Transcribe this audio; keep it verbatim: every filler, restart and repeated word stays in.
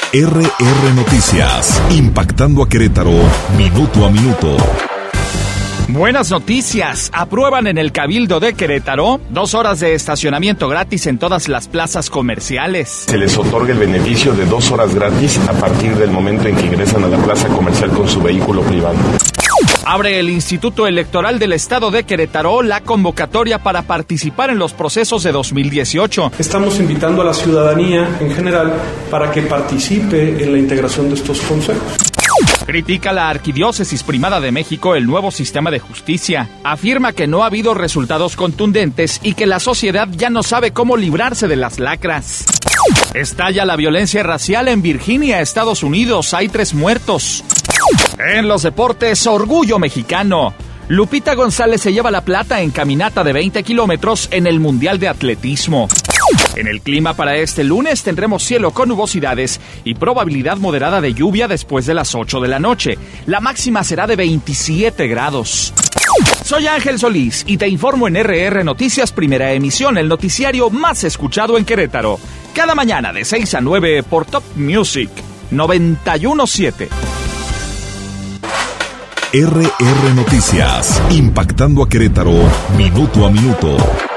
R R Noticias, impactando a Querétaro, minuto a minuto. Buenas noticias. Aprueban en el Cabildo de Querétaro dos horas de estacionamiento gratis en todas las plazas comerciales. Se les otorga el beneficio de dos horas gratis a partir del momento en que ingresan a la plaza comercial con su vehículo privado. Abre el Instituto Electoral del Estado de Querétaro la convocatoria para participar en los procesos de dos mil dieciocho. Estamos invitando a la ciudadanía en general para que participe en la integración de estos consejos. Critica la Arquidiócesis Primada de México el nuevo sistema de justicia. Afirma que no ha habido resultados contundentes y que la sociedad ya no sabe cómo librarse de las lacras. Estalla la violencia racial en Virginia, Estados Unidos. Hay tres muertos. En los deportes, orgullo mexicano. Lupita González se lleva la plata en caminata de veinte kilómetros en el Mundial de Atletismo. En el clima para este lunes tendremos cielo con nubosidades y probabilidad moderada de lluvia después de las ocho de la noche. La máxima será de veintisiete grados. Soy Ángel Solís y te informo en R R Noticias Primera Emisión, el noticiario más escuchado en Querétaro. Cada mañana de seis a nueve por Top Music noventa y uno punto siete. R R Noticias, impactando a Querétaro, minuto a minuto.